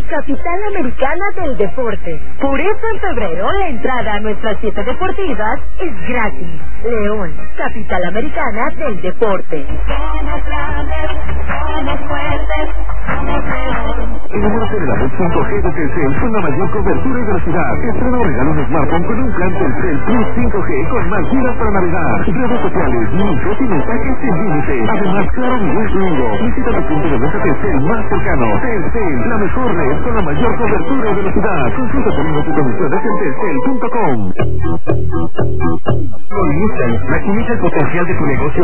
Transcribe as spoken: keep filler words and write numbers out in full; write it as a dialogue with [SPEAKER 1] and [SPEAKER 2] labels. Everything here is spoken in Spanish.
[SPEAKER 1] capital americana del deporte. Por eso en febrero la entrada a nuestras siete deportivas es gratis. León, capital americana del deporte.
[SPEAKER 2] Somos grandes, somos fuertes, somos León.
[SPEAKER 3] Enamórate de la red cinco G de Telcel con la mayor cobertura y velocidad. Estrena o regala un smartphone con un plan Telcel Plus cinco G con más gigas para navegar, redes sociales, minutos y mensajes sin límite. Además, claro nivel gringo. Visita tu punto de venta Telcel más cercano. Telcel, la mejor red con la mayor cobertura y velocidad. Consulta términos y condiciones en telcel punto com.
[SPEAKER 4] Con Nissan, maximiza el potencial de tu negocio